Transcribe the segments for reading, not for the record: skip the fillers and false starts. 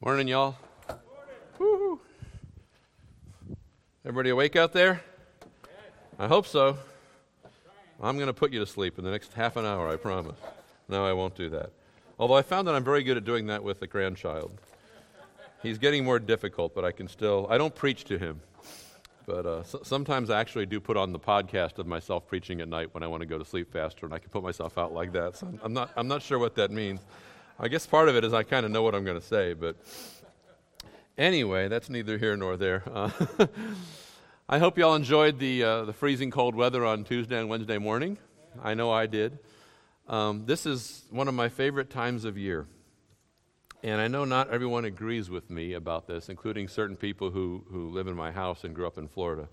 Morning, y'all. Woo-hoo. Everybody awake out there? I hope so. I'm going to put you to sleep in the next half an hour, I promise. No, I won't do that. Although I found that I'm very good at doing that with a grandchild. He's getting more difficult, but I don't preach to him. But sometimes I actually do put on the podcast of myself preaching at night when I want to go to sleep faster, and I can put myself out like that. So I'm not sure what that means. I guess part of it is I kind of know what I'm going to say, but anyway, that's neither here nor there. I hope you all enjoyed the freezing cold weather on Tuesday and Wednesday morning. I know I did. This is one of my favorite times of year, and I know not everyone agrees with me about this, including certain people who live in my house and grew up in Florida.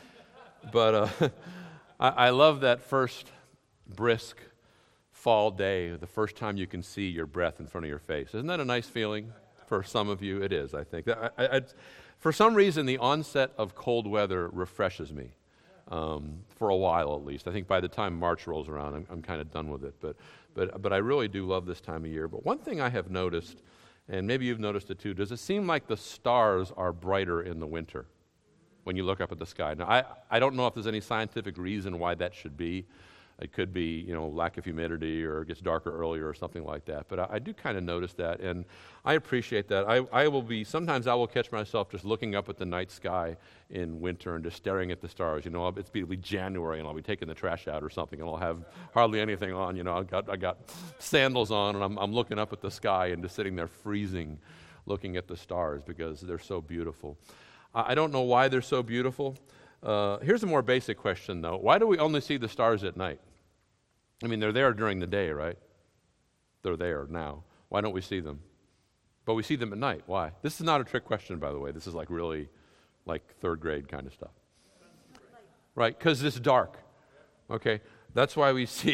But I love that first brisk fall day, the first time you can see your breath in front of your face. Isn't that a nice feeling? For some of you, it is, I think. For some reason, the onset of cold weather refreshes me, for a while at least. I think by the time March rolls around, I'm kind of done with it. But I really do love this time of year. But one thing I have noticed, and maybe you've noticed it too, does it seem like the stars are brighter in the winter when you look up at the sky? Now, I don't know if there's any scientific reason why that should be. It could be, lack of humidity, or it gets darker earlier or something like that. But I do kind of notice that, and I appreciate that. Sometimes I will catch myself just looking up at the night sky in winter and just staring at the stars. It's be January, and I'll be taking the trash out or something, and I'll have hardly anything on. I got sandals on, and I'm looking up at the sky and just sitting there freezing, looking at the stars because they're so beautiful. I don't know why they're so beautiful. Here's a more basic question, though. Why do we only see the stars at night? I mean, they're there during the day, right? They're there now. Why don't we see them? But we see them at night. Why? This is not a trick question, by the way. This is really third grade kind of stuff. Right? Because it's dark. Okay? That's why we see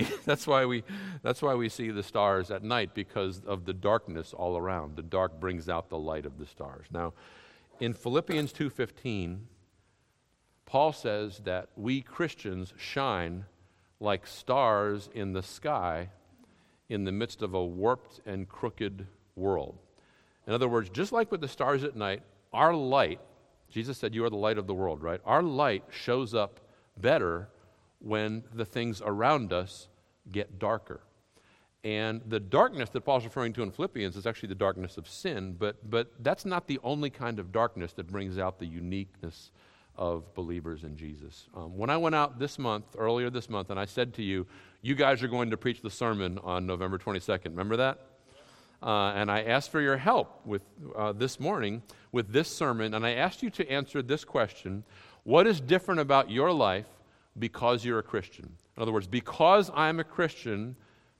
the stars at night, because of the darkness all around. The dark brings out the light of the stars. Now, in Philippians 2:15, Paul says that we Christians shine like stars in the sky in the midst of a warped and crooked world. In other words, just like with the stars at night, our light, Jesus said, "You are the light of the world," right? Our light shows up better when the things around us get darker. And the darkness that Paul's referring to in Philippians is actually the darkness of sin, but that's not the only kind of darkness that brings out the uniqueness of believers in Jesus. When I went out earlier this month, and I said to you, you guys are going to preach the sermon on November 22nd. Remember that? And I asked for your help with this morning with this sermon, and I asked you to answer this question: what is different about your life because you're a Christian? In other words, because I'm a Christian,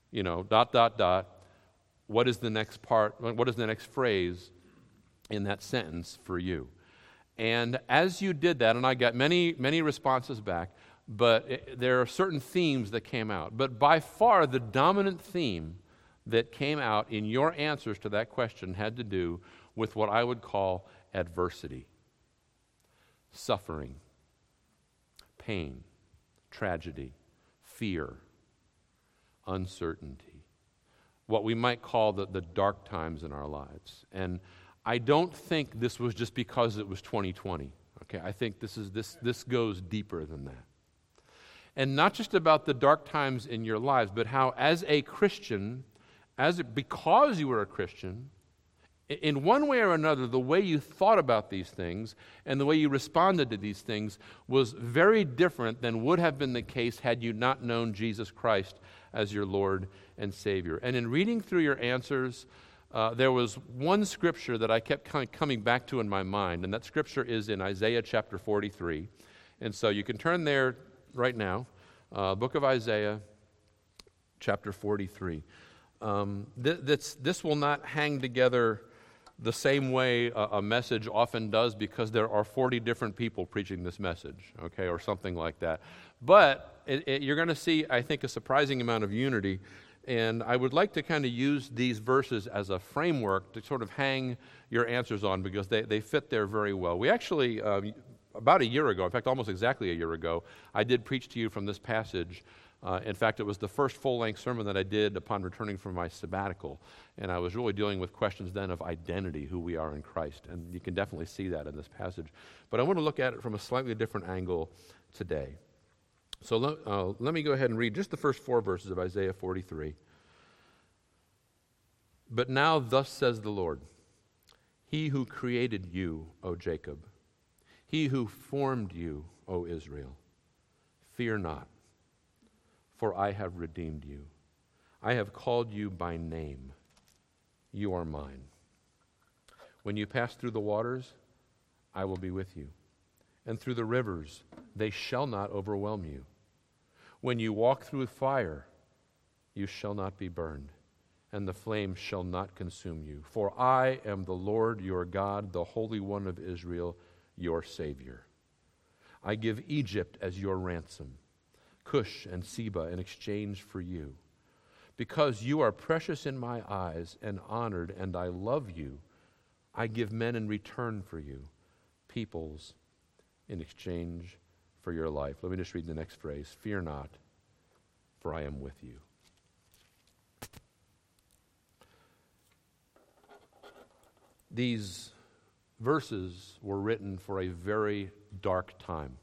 what is the next part? What is the next phrase in that sentence for you? And as you did that, and I got many, many responses back, but there are certain themes that came out. But by far, the dominant theme that came out in your answers to that question had to do with what I would call adversity, suffering, pain, tragedy, fear, uncertainty, what we might call the dark times in our lives. And I don't think this was just because it was 2020. Okay, I think this goes deeper than that. And not just about the dark times in your lives, but how as a Christian, because you were a Christian, in one way or another, the way you thought about these things and the way you responded to these things was very different than would have been the case had you not known Jesus Christ as your Lord and Savior. And in reading through your answers, there was one scripture that I kept coming back to in my mind, and that scripture is in Isaiah chapter 43. And so you can turn there right now, book of Isaiah chapter 43. This will not hang together the same way a message often does, because there are 40 different people preaching this message, okay, or something like that. But you're going to see, I think, a surprising amount of unity. And I would like to kind of use these verses as a framework to sort of hang your answers on, because they fit there very well. We actually, about a year ago, in fact, almost exactly a year ago, I did preach to you from this passage In fact, it was the first full-length sermon that I did upon returning from my sabbatical, and I was really dealing with questions then of identity, who we are in Christ, and you can definitely see that in this passage. But I want to look at it from a slightly different angle today. So let me go ahead and read just the first 4 verses of Isaiah 43. But now thus says the Lord, He who created you, O Jacob, He who formed you, O Israel, fear not, for I have redeemed you. I have called you by name. You are mine. When you pass through the waters, I will be with you. And through the rivers, they shall not overwhelm you. When you walk through fire, you shall not be burned, and the flame shall not consume you. For I am the Lord your God, the Holy One of Israel, your Savior. I give Egypt as your ransom, Cush and Seba in exchange for you. Because you are precious in my eyes and honored, and I love you, I give men in return for you, peoples in exchange for your life. Let me just read the next phrase. Fear not, for I am with you. These verses were written for a very dark time.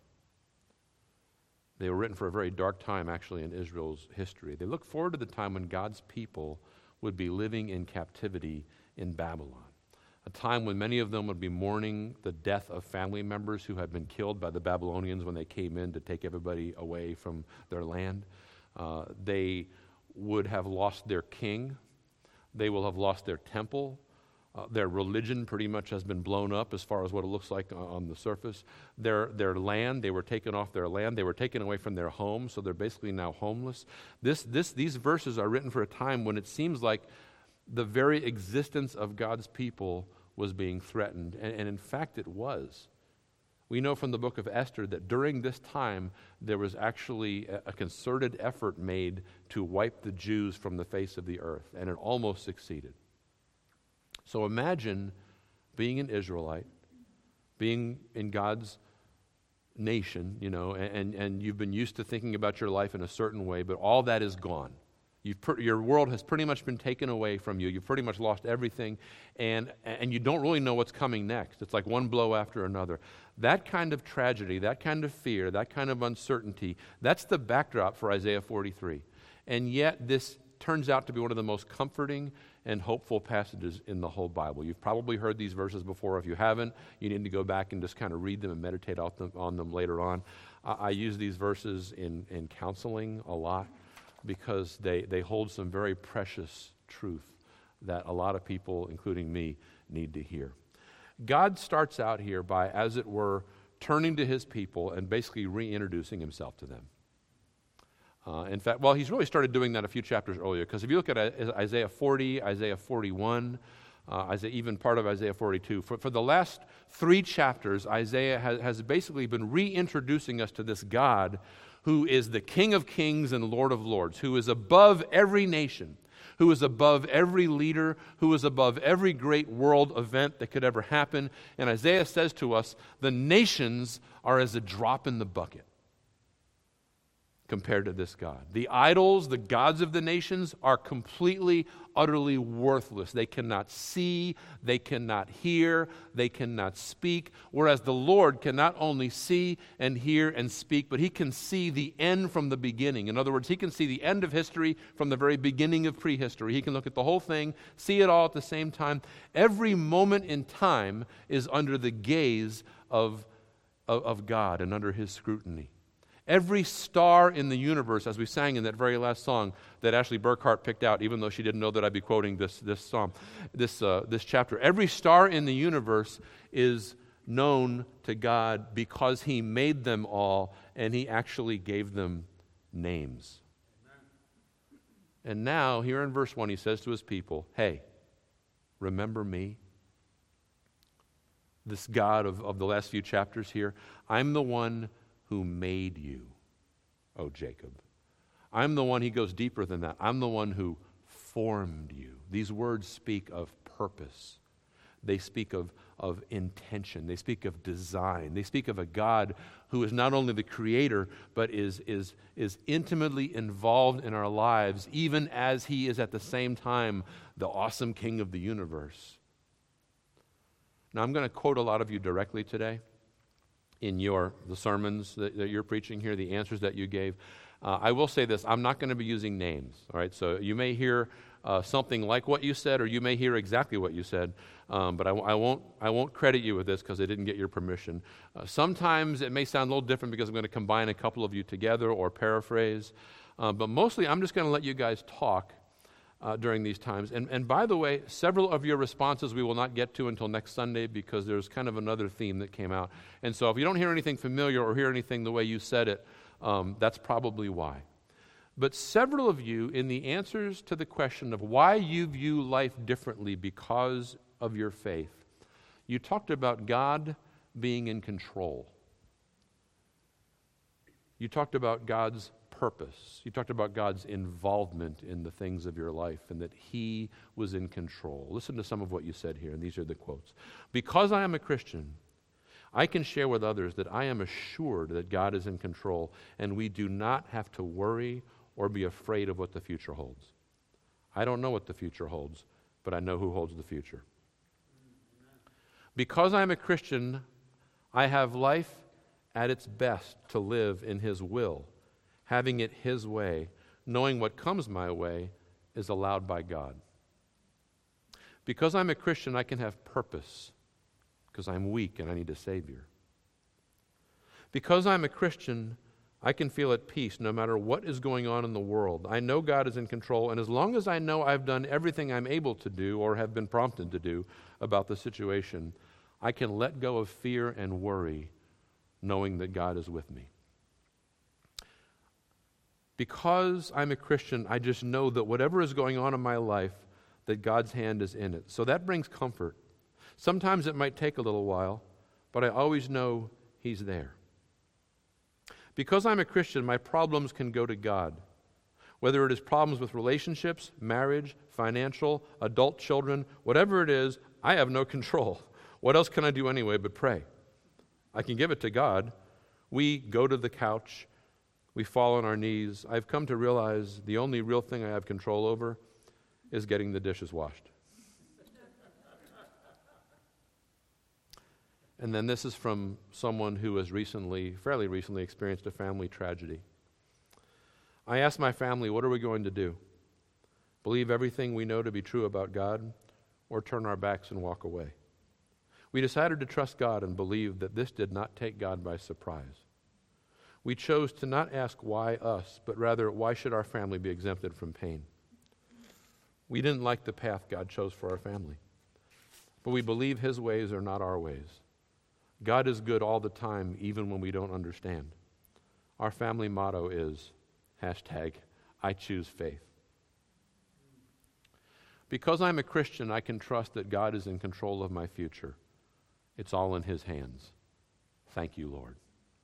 They were written for a very dark time, actually, in Israel's history. They look forward to the time when God's people would be living in captivity in Babylon, a time when many of them would be mourning the death of family members who had been killed by the Babylonians when they came in to take everybody away from their land. They would have lost their king. They will have lost their temple. Their religion pretty much has been blown up as far as what it looks like on the surface. Their land, they were taken off their land. They were taken away from their home, so they're basically now homeless. These verses are written for a time when it seems like the very existence of God's people was being threatened, and in fact it was. We know from the book of Esther that during this time there was actually a concerted effort made to wipe the Jews from the face of the earth, and it almost succeeded. So imagine being an Israelite, being in God's nation, and you've been used to thinking about your life in a certain way, but all that is gone. Your world has pretty much been taken away from you. You've pretty much lost everything, and you don't really know what's coming next. It's like one blow after another. That kind of tragedy, that kind of fear, that kind of uncertainty, that's the backdrop for Isaiah 43. And yet this turns out to be one of the most comforting and hopeful passages in the whole Bible. You've probably heard these verses before. If you haven't, you need to go back and just kind of read them and meditate on them later on. I use these verses in counseling a lot because they hold some very precious truth that a lot of people, including me, need to hear. God starts out here by, as it were, turning to his people and basically reintroducing himself to them. In fact, he's really started doing that a few chapters earlier, because if you look at Isaiah 40, Isaiah 41, even part of Isaiah 42, for the last 3 chapters, Isaiah has basically been reintroducing us to this God who is the King of kings and Lord of lords, who is above every nation, who is above every leader, who is above every great world event that could ever happen. And Isaiah says to us, the nations are as a drop in the bucket compared to this God. The idols, the gods of the nations, are completely, utterly worthless. They cannot see, they cannot hear, they cannot speak, whereas the Lord can not only see and hear and speak, but he can see the end from the beginning. In other words, he can see the end of history from the very beginning of prehistory. He can look at the whole thing, see it all at the same time. Every moment in time is under the gaze of God and under his scrutiny. Every star in the universe, as we sang in that very last song that Ashley Burkhart picked out, even though she didn't know that I'd be quoting this psalm, this chapter. Every star in the universe is known to God because he made them all, and he actually gave them names. And now, here in verse 1, he says to his people, hey, remember me? This God of the last few chapters here. I'm the one who made you, O Jacob. I'm the one, he goes deeper than that. I'm the one who formed you. These words speak of purpose. They speak of of intention. They speak of design. They speak of a God who is not only the creator, but is intimately involved in our lives, even as he is at the same time the awesome king of the universe. Now, I'm going to quote a lot of you directly today in the sermons that you're preaching here, the answers that you gave. I will say this, I'm not going to be using names, all right? So you may hear something like what you said, or you may hear exactly what you said, but I won't credit you with this because I didn't get your permission. Sometimes it may sound a little different because I'm going to combine a couple of you together or paraphrase, but mostly I'm just going to let you guys talk during these times. And by the way, several of your responses we will not get to until next Sunday because there's kind of another theme that came out. And so if you don't hear anything familiar or hear anything the way you said it, that's probably why. But several of you, in the answers to the question of why you view life differently because of your faith, you talked about God being in control. You talked about God's purpose. You talked about God's involvement in the things of your life and that he was in control. Listen to some of what you said here, and these are the quotes. Because I am a Christian, I can share with others that I am assured that God is in control and we do not have to worry or be afraid of what the future holds. I don't know what the future holds, but I know who holds the future. Because I am a Christian, I have life at its best to live in his will, having it his way, knowing what comes my way is allowed by God. Because I'm a Christian, I can have purpose, because I'm weak and I need a Savior. Because I'm a Christian, I can feel at peace no matter what is going on in the world. I know God is in control, and as long as I know I've done everything I'm able to do or have been prompted to do about the situation, I can let go of fear and worry, knowing that God is with me. Because I'm a Christian, I just know that whatever is going on in my life, that God's hand is in it. So that brings comfort. Sometimes it might take a little while, but I always know he's there. Because I'm a Christian, my problems can go to God. Whether it is problems with relationships, marriage, financial, adult children, whatever it is, I have no control. What else can I do anyway but pray? I can give it to God. We go to the couch. We fall on our knees. I've come to realize the only real thing I have control over is getting the dishes washed. And then this is from someone who has fairly recently experienced a family tragedy. I asked my family, what are we going to do? Believe everything we know to be true about God, or turn our backs and walk away? We decided to trust God and believe that this did not take God by surprise. We chose to not ask why us, but rather why should our family be exempted from pain? We didn't like the path God chose for our family, but we believe his ways are not our ways. God is good all the time, even when we don't understand. Our family motto is #I choose faith. Because I'm a Christian, I can trust that God is in control of my future. It's all in his hands. Thank you, Lord.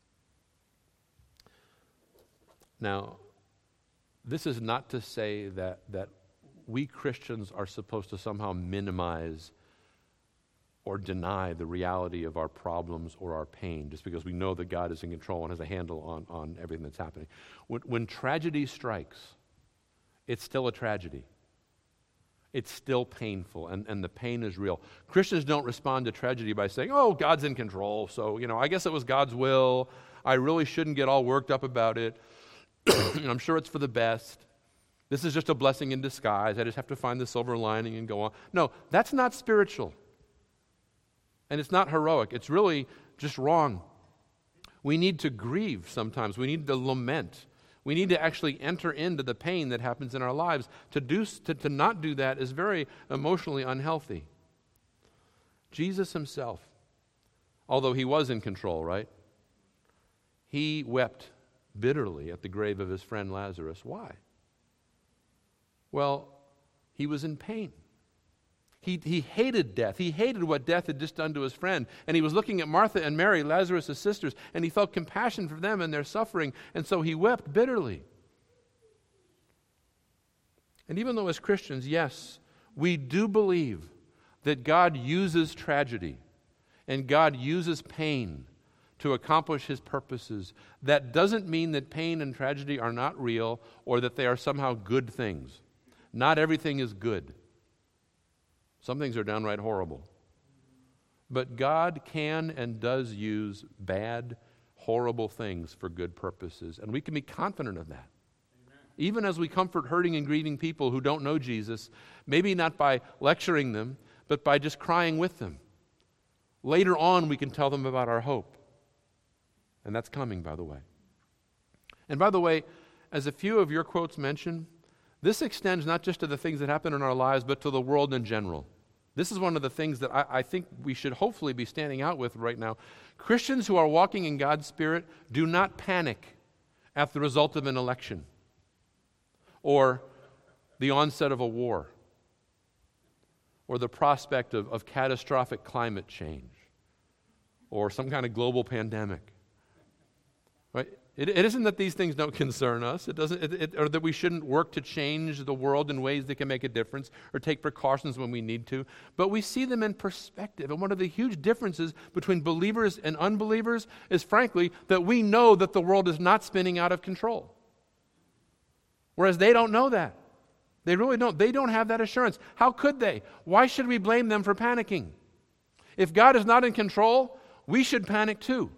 Now, this is not to say that we Christians are supposed to somehow minimize or deny the reality of our problems or our pain just because we know that God is in control and has a handle on everything that's happening. When tragedy strikes, it's still a tragedy. It's still painful, and the pain is real. Christians don't respond to tragedy by saying, oh, God's in control, so, I guess it was God's will. I really shouldn't get all worked up about it. I'm sure it's for the best. This is just a blessing in disguise. I just have to find the silver lining and go on. No, that's not spiritual. And it's not heroic. It's really just wrong. We need to grieve sometimes. We need to lament. We need to actually enter into the pain that happens in our lives. To not do that is very emotionally unhealthy. Jesus himself, although he was in control, right? He wept bitterly at the grave of his friend Lazarus. Why? Well, he was in pain. He hated death. He hated what death had just done to his friend. And he was looking at Martha and Mary, Lazarus' sisters, and he felt compassion for them and their suffering, and so he wept bitterly. And even though as Christians, yes, we do believe that God uses tragedy And God uses pain to accomplish his purposes. That doesn't mean that pain and tragedy are not real or that they are somehow good things. Not everything is good. Some things are downright horrible. But God can and does use bad, horrible things for good purposes. And we can be confident of that. Amen. Even as we comfort hurting and grieving people who don't know Jesus, maybe not by lecturing them, but by just crying with them. Later on, we can tell them about our hope. And that's coming, by the way. And by the way, as a few of your quotes mention, this extends not just to the things that happen in our lives, but to the world in general. This is one of the things that I think we should hopefully be standing out with right now. Christians who are walking in God's Spirit do not panic at the result of an election or the onset of a war or the prospect of catastrophic climate change or some kind of global pandemic. Right? It isn't that these things don't concern us. It doesn't, or that we shouldn't work to change the world in ways that can make a difference or take precautions when we need to. But we see them in perspective. And one of the huge differences between believers and unbelievers is, frankly, that we know that the world is not spinning out of control. Whereas they don't know that. They really don't. They don't have that assurance. How could they? Why should we blame them for panicking? If God is not in control, we should panic too.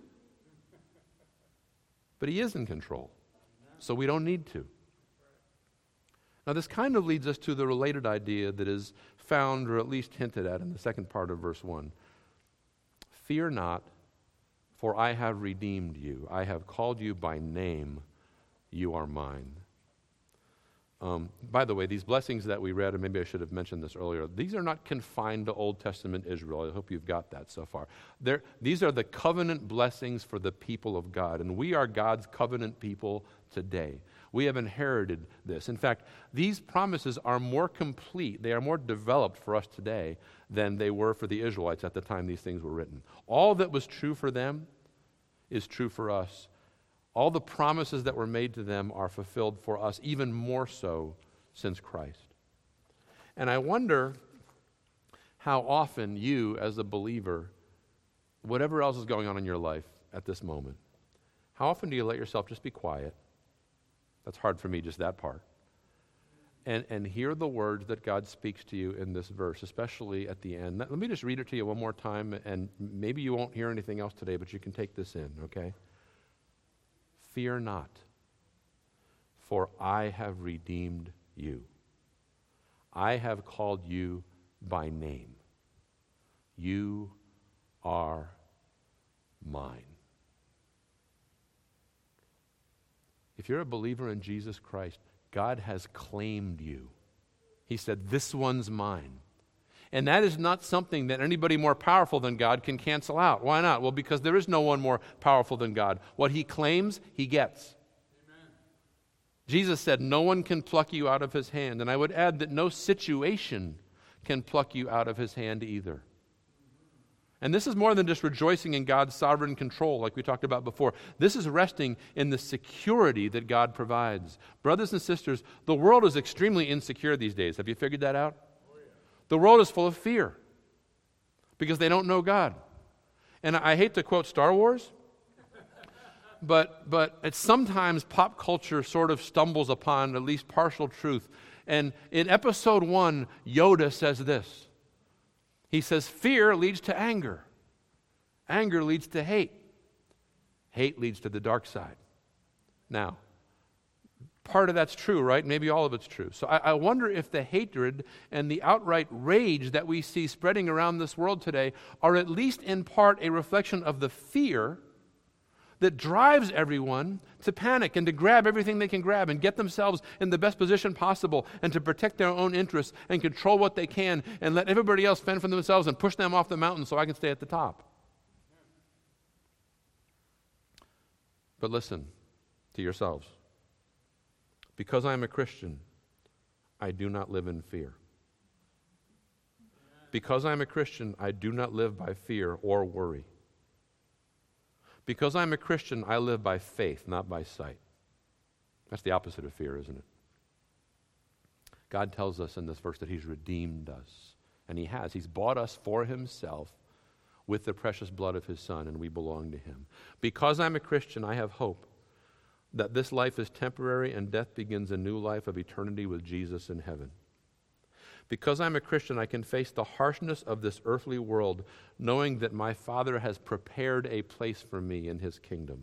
But he is in control, so we don't need to. Now, this kind of leads us to the related idea that is found, or at least hinted at, in the second part of verse 1. Fear not, for I have redeemed you. I have called you by name. You are mine. By the way, these blessings that we read, and maybe I should have mentioned this earlier, these are not confined to Old Testament Israel. I hope you've got that so far. These are the covenant blessings for the people of God, and we are God's covenant people today. We have inherited this. In fact, these promises are more complete, they are more developed for us today than they were for the Israelites at the time these things were written. All that was true for them is true for us. All the promises that were made to them are fulfilled for us, even more so since Christ. And I wonder how often you, as a believer, whatever else is going on in your life at this moment, how often do you let yourself just be quiet? That's hard for me, just that part. And hear the words that God speaks to you in this verse, especially at the end. Let me just read it to you one more time, and maybe you won't hear anything else today, but you can take this in, okay? Fear not, for I have redeemed you. I have called you by name. You are mine. If you're a believer in Jesus Christ, God has claimed you. He said, this one's mine. And that is not something that anybody more powerful than God can cancel out. Why not? Well, because there is no one more powerful than God. What he claims, he gets. Amen. Jesus said, no one can pluck you out of his hand. And I would add that no situation can pluck you out of his hand either. And this is more than just rejoicing in God's sovereign control, like we talked about before. This is resting in the security that God provides. Brothers and sisters, the world is extremely insecure these days. Have you figured that out? The world is full of fear because they don't know God. And I hate to quote Star Wars, but it's sometimes pop culture sort of stumbles upon at least partial truth. And in episode 1, Yoda says this. He says, fear leads to anger. Anger leads to hate. Hate leads to the dark side. Now, part of that's true, right? Maybe all of it's true. So I wonder if the hatred and the outright rage that we see spreading around this world today are at least in part a reflection of the fear that drives everyone to panic and to grab everything they can grab and get themselves in the best position possible and to protect their own interests and control what they can and let everybody else fend for themselves and push them off the mountain so I can stay at the top. But listen to yourselves. Because I am a Christian, I do not live in fear. Because I am a Christian, I do not live by fear or worry. Because I'm a Christian, I live by faith, not by sight. That's the opposite of fear, isn't it? God tells us in this verse that he's redeemed us. And he has. He's bought us for himself with the precious blood of his Son, and we belong to him. Because I'm a Christian, I have hope that this life is temporary and death begins a new life of eternity with Jesus in heaven. Because I'm a Christian, I can face the harshness of this earthly world, knowing that my Father has prepared a place for me in his kingdom.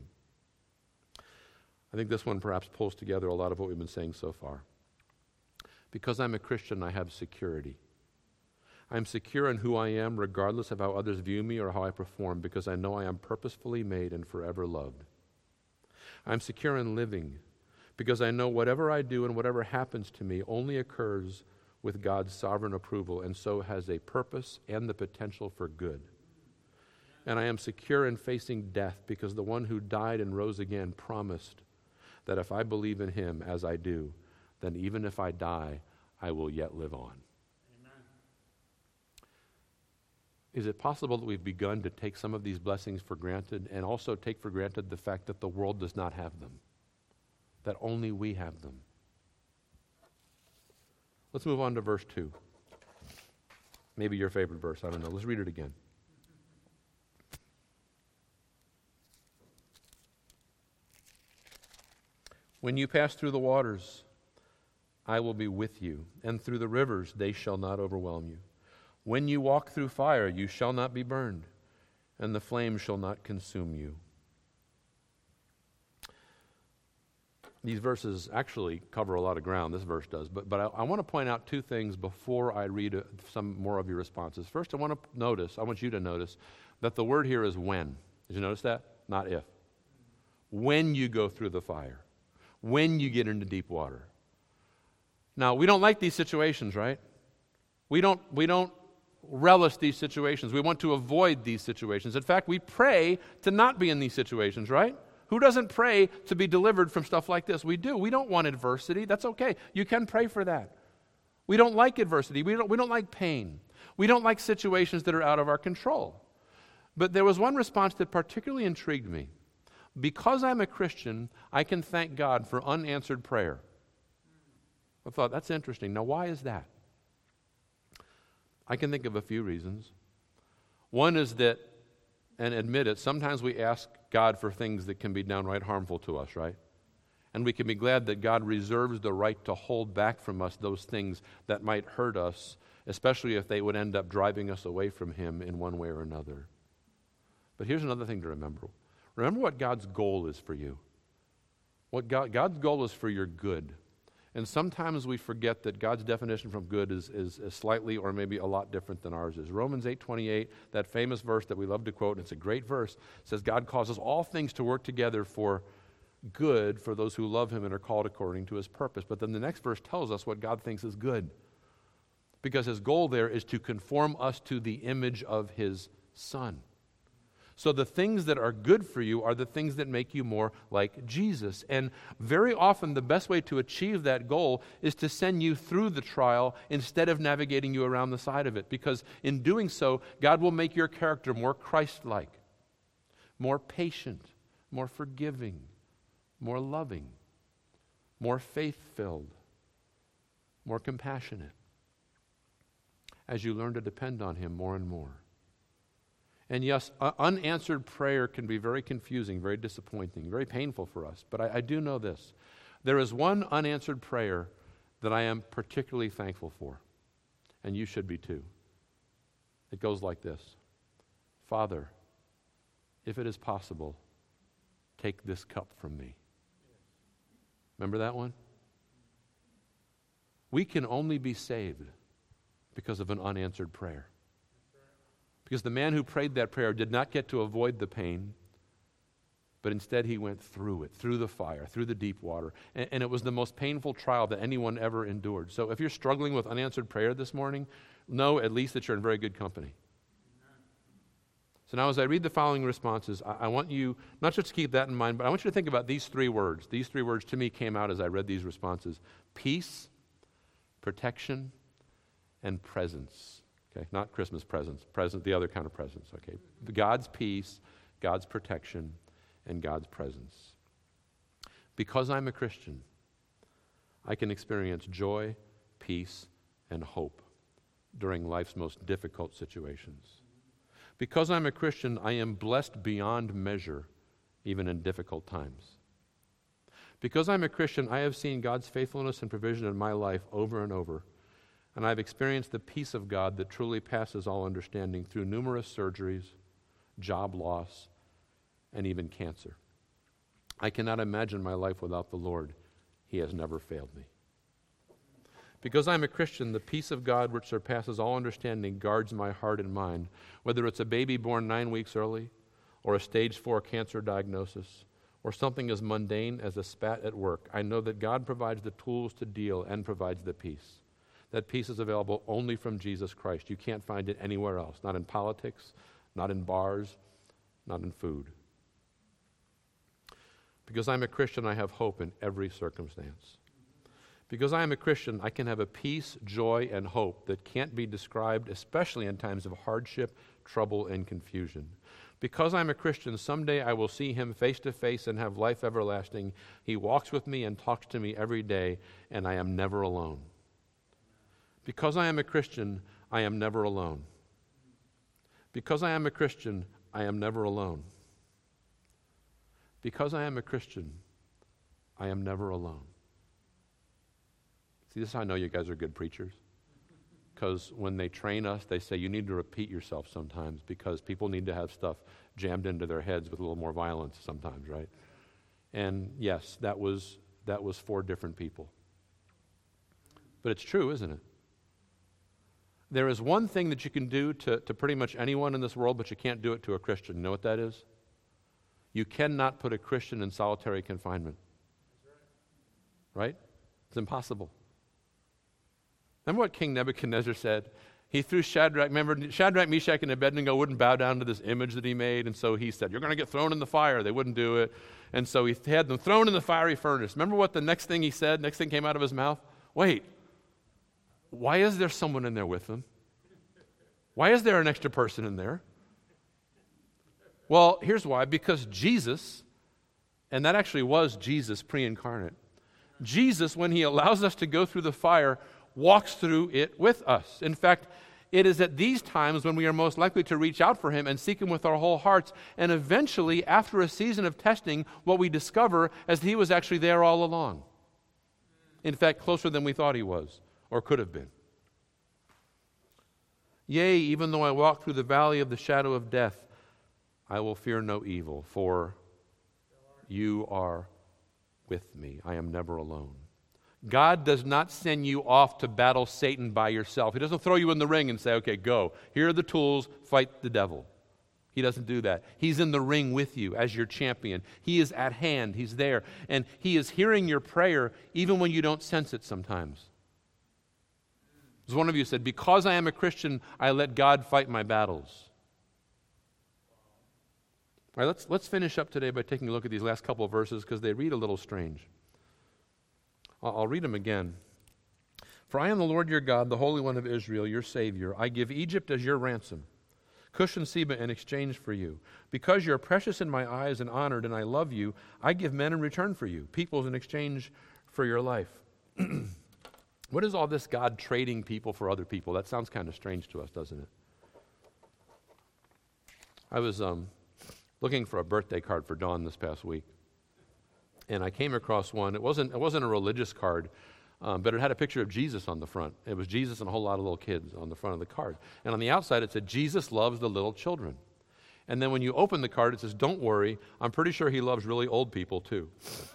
I think this one perhaps pulls together a lot of what we've been saying so far. Because I'm a Christian, I have security. I'm secure in who I am, regardless of how others view me or how I perform, because I know I am purposefully made and forever loved. I'm secure in living, because I know whatever I do and whatever happens to me only occurs with God's sovereign approval, and so has a purpose and the potential for good. And I am secure in facing death, because the one who died and rose again promised that if I believe in him as I do, then even if I die, I will yet live on. Amen. Is it possible that we've begun to take some of these blessings for granted and also take for granted the fact that the world does not have them, that only we have them? Let's move on to verse 2. Maybe your favorite verse, I don't know. Let's read it again. When you pass through the waters, I will be with you, and through the rivers they shall not overwhelm you. When you walk through fire, you shall not be burned, and the flame shall not consume you. These verses actually cover a lot of ground, this verse does, but I want to point out two things before I read some more of your responses. First, I want you to notice that the word here is when. Did you notice that? Not if. When you go through the fire. When you get into deep water. Now, we don't like these situations, right? We don't relish these situations. We want to avoid these situations. In fact, we pray to not be in these situations, right? Who doesn't pray to be delivered from stuff like this? We do. We don't want adversity. That's okay. You can pray for that. We don't like adversity. We don't like pain. We don't like situations that are out of our control. But there was one response that particularly intrigued me. Because I'm a Christian, I can thank God for unanswered prayer. I thought, that's interesting. Now, why is that? I can think of a few reasons. One is that, and admit it, sometimes we ask God for things that can be downright harmful to us, right? And we can be glad that God reserves the right to hold back from us those things that might hurt us, especially if they would end up driving us away from him in one way or another. But here's another thing to remember. Remember what God's goal is for you. God's goal is for your good. And sometimes we forget that God's definition from good is slightly or maybe a lot different than ours is. Romans 8:28, that famous verse that we love to quote, and it's a great verse, says God causes all things to work together for good for those who love him and are called according to his purpose. But then the next verse tells us what God thinks is good. Because his goal there is to conform us to the image of his Son. So the things that are good for you are the things that make you more like Jesus. And very often the best way to achieve that goal is to send you through the trial instead of navigating you around the side of it. Because in doing so, God will make your character more Christ-like, more patient, more forgiving, more loving, more faith-filled, more compassionate, as you learn to depend on him more and more. And yes, unanswered prayer can be very confusing, very disappointing, very painful for us. But I do know this. There is one unanswered prayer that I am particularly thankful for, and you should be too. It goes like this. Father, if it is possible, take this cup from me. Remember that one? We can only be saved because of an unanswered prayer. Because the man who prayed that prayer did not get to avoid the pain, but instead he went through it, through the fire, through the deep water. And it was the most painful trial that anyone ever endured. So if you're struggling with unanswered prayer this morning, know at least that you're in very good company. So now as I read the following responses, I want you not just to keep that in mind, but I want you to think about these three words. These three words to me came out as I read these responses. Peace, protection, and presence. Okay, not Christmas presents, the other kind of presents, okay? God's peace, God's protection, and God's presence. Because I'm a Christian, I can experience joy, peace, and hope during life's most difficult situations. Because I'm a Christian, I am blessed beyond measure, even in difficult times. Because I'm a Christian, I have seen God's faithfulness and provision in my life over and over, and I've experienced the peace of God that truly passes all understanding through numerous surgeries, job loss, and even cancer. I cannot imagine my life without the Lord. He has never failed me. Because I'm a Christian, the peace of God which surpasses all understanding guards my heart and mind, whether it's a baby born 9 weeks early, or a stage 4 cancer diagnosis, or something as mundane as a spat at work. I know that God provides the tools to deal and provides the peace. That peace is available only from Jesus Christ. You can't find it anywhere else, not in politics, not in bars, not in food. Because I'm a Christian, I have hope in every circumstance. Because I am a Christian, I can have a peace, joy, and hope that can't be described, especially in times of hardship, trouble, and confusion. Because I'm a Christian, someday I will see him face to face and have life everlasting. He walks with me and talks to me every day, and I am never alone. Because I am a Christian, I am never alone. Because I am a Christian, I am never alone. Because I am a Christian, I am never alone. See, this is how I know you guys are good preachers. Because when they train us, they say you need to repeat yourself sometimes because people need to have stuff jammed into their heads with a little more violence sometimes, right? And yes, that was 4 different people. But it's true, isn't it? There is one thing that you can do to pretty much anyone in this world, but you can't do it to a Christian. You know what that is? You cannot put a Christian in solitary confinement. Right? It's impossible. Remember what King Nebuchadnezzar said? He threw Shadrach, Meshach, and Abednego wouldn't bow down to this image that he made, and so he said, you're going to get thrown in the fire. They wouldn't do it. And so he had them thrown in the fiery furnace. Remember what the next thing he said, next thing came out of his mouth? Wait, why is there someone in there with them? Why is there an extra person in there? Well, here's why. Because Jesus, and that actually was Jesus pre-incarnate, Jesus, when he allows us to go through the fire, walks through it with us. In fact, it is at these times when we are most likely to reach out for him and seek him with our whole hearts. And eventually, after a season of testing, what we discover is that he was actually there all along. In fact, closer than we thought he was or could have been. Yea, even though I walk through the valley of the shadow of death, I will fear no evil, for you are with me. I am never alone. God does not send you off to battle Satan by yourself. He doesn't throw you in the ring and say, okay, go. Here are the tools, fight the devil. He doesn't do that. He's in the ring with you as your champion. He is at hand. He's there. And he is hearing your prayer even when you don't sense it sometimes. As one of you said, because I am a Christian, I let God fight my battles. All right, let's finish up today by taking a look at these last couple of verses because they read a little strange. I'll read them again. For I am the Lord your God, the Holy One of Israel, your Savior. I give Egypt as your ransom, Cush and Seba in exchange for you. Because you are precious in my eyes and honored, and I love you, I give men in return for you, peoples in exchange for your life. What is all this God trading people for other people? That sounds kind of strange to us, doesn't it? I was looking for a birthday card for Dawn this past week. And I came across one. It wasn't a religious card, but it had a picture of Jesus on the front. It was Jesus and a whole lot of little kids on the front of the card. And on the outside it said, Jesus loves the little children. And then when you open the card, it says, don't worry, I'm pretty sure he loves really old people too.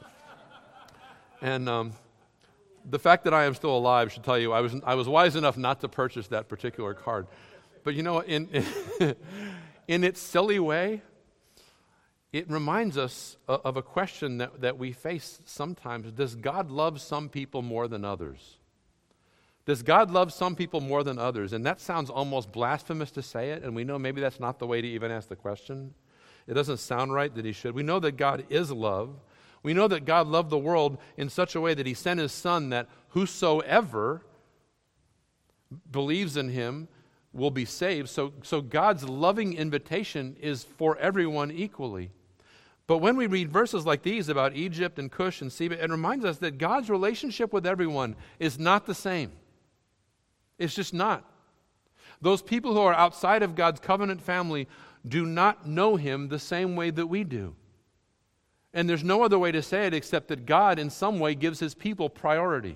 And the fact that I am still alive should tell you I was wise enough not to purchase that particular card. But you know, in its silly way, it reminds us of a question that we face sometimes. Does God love some people more than others? Does God love some people more than others? And that sounds almost blasphemous to say it, and we know maybe that's not the way to even ask the question. It doesn't sound right that he should. We know that God is love. We know that God loved the world in such a way that he sent his Son that whosoever believes in him will be saved. So God's loving invitation is for everyone equally. But when we read verses like these about Egypt and Cush and Seba, it reminds us that God's relationship with everyone is not the same. It's just not. Those people who are outside of God's covenant family do not know Him the same way that we do. And there's no other way to say it except that God in some way gives His people priority.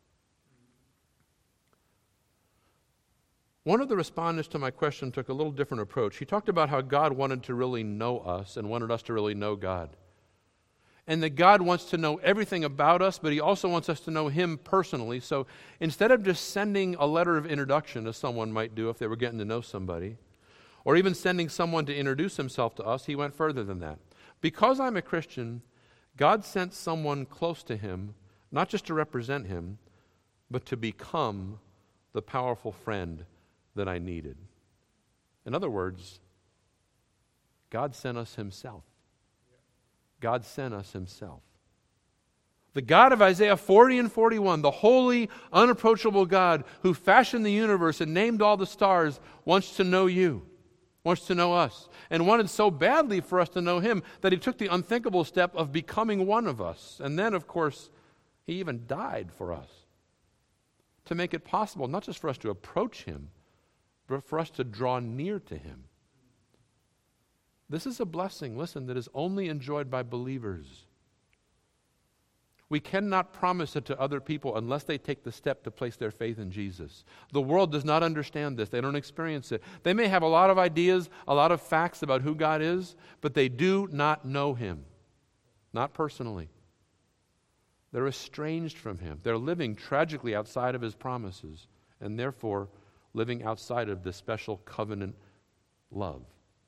One of the respondents to my question took a little different approach. He talked about how God wanted to really know us and wanted us to really know God. And that God wants to know everything about us, but He also wants us to know Him personally. So instead of just sending a letter of introduction, as someone might do if they were getting to know somebody, or even sending someone to introduce himself to us, He went further than that. Because I'm a Christian, God sent someone close to Him, not just to represent Him, but to become the powerful friend that I needed. In other words, God sent us Himself. God sent us Himself. The God of Isaiah 40 and 41, the holy, unapproachable God who fashioned the universe and named all the stars, wants to know you, wants to know us, and wanted so badly for us to know Him that He took the unthinkable step of becoming one of us. And then, of course, He even died for us to make it possible, not just for us to approach Him, but for us to draw near to Him. This is a blessing, listen, that is only enjoyed by believers. We cannot promise it to other people unless they take the step to place their faith in Jesus. The world does not understand this. They don't experience it. They may have a lot of ideas, a lot of facts about who God is, but they do not know Him, not personally. They're estranged from Him. They're living tragically outside of His promises, and therefore living outside of this special covenant love.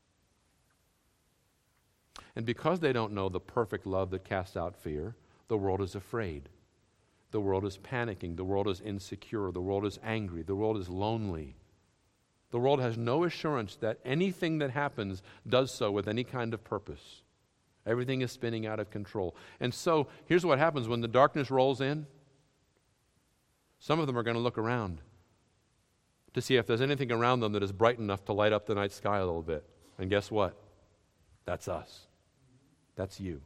And because they don't know the perfect love that casts out fear, the world is afraid. The world is panicking. The world is insecure. The world is angry. The world is lonely. The world has no assurance that anything that happens does so with any kind of purpose. Everything is spinning out of control. And so, here's what happens when the darkness rolls in. Some of them are going to look around to see if there's anything around them that is bright enough to light up the night sky a little bit. And guess what? That's us. That's you.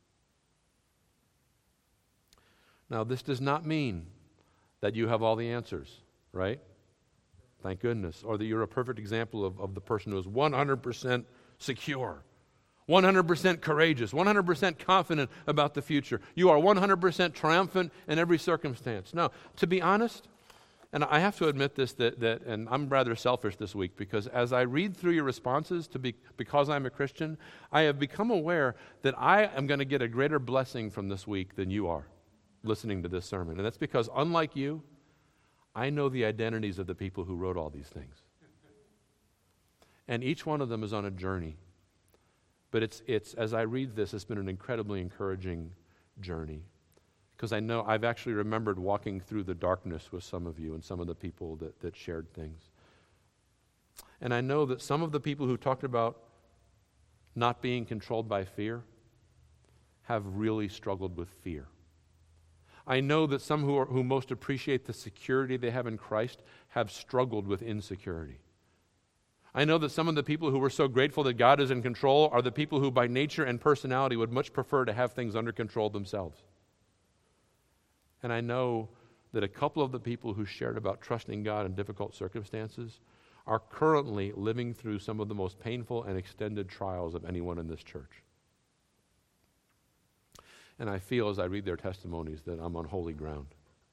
Now, this does not mean that you have all the answers, right? Thank goodness. Or that you're a perfect example of the person who is 100% secure, 100% courageous, 100% confident about the future. You are 100% triumphant in every circumstance. No, to be honest, and I have to admit this, and I'm rather selfish this week, because as I read through your responses because I'm a Christian, I have become aware that I am going to get a greater blessing from this week than you are listening to this sermon. And that's because, unlike you, I know the identities of the people who wrote all these things. And each one of them is on a journey. But it's as I read this, it's been an incredibly encouraging journey. Because I know I've actually remembered walking through the darkness with some of you and some of the people that shared things. And I know that some of the people who talked about not being controlled by fear have really struggled with fear. I know that some who most appreciate the security they have in Christ have struggled with insecurity. I know that some of the people who were so grateful that God is in control are the people who by nature and personality would much prefer to have things under control themselves. And I know that a couple of the people who shared about trusting God in difficult circumstances are currently living through some of the most painful and extended trials of anyone in this church. And I feel as I read their testimonies that I'm on holy ground.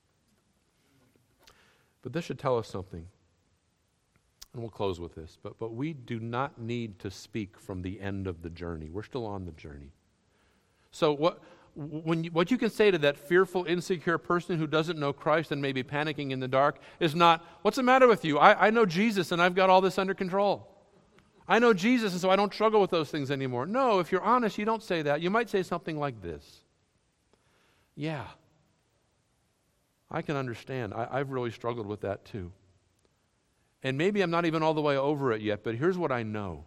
But this should tell us something. And we'll close with this. But we do not need to speak from the end of the journey. We're still on the journey. So what you can say to that fearful, insecure person who doesn't know Christ and may be panicking in the dark is not, what's the matter with you? I know Jesus and I've got all this under control. I know Jesus and so I don't struggle with those things anymore. No, if you're honest, you don't say that. You might say something like this. Yeah, I can understand. I've really struggled with that too. And maybe I'm not even all the way over it yet, but here's what I know.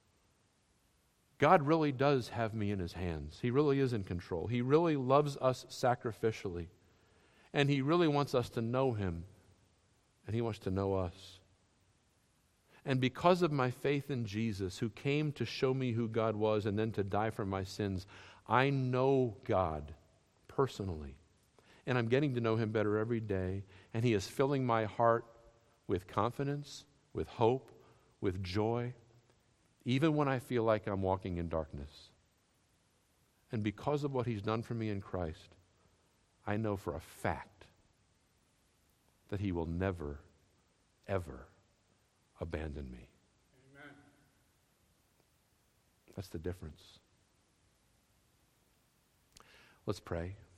God really does have me in His hands. He really is in control. He really loves us sacrificially. And He really wants us to know Him. And He wants to know us. And because of my faith in Jesus, who came to show me who God was and then to die for my sins, I know God personally. And I'm getting to know Him better every day. And He is filling my heart with confidence, with hope, with joy, even when I feel like I'm walking in darkness. And because of what he's done for me in Christ, I know for a fact that he will never, ever abandon me. Amen. That's the difference. Let's pray.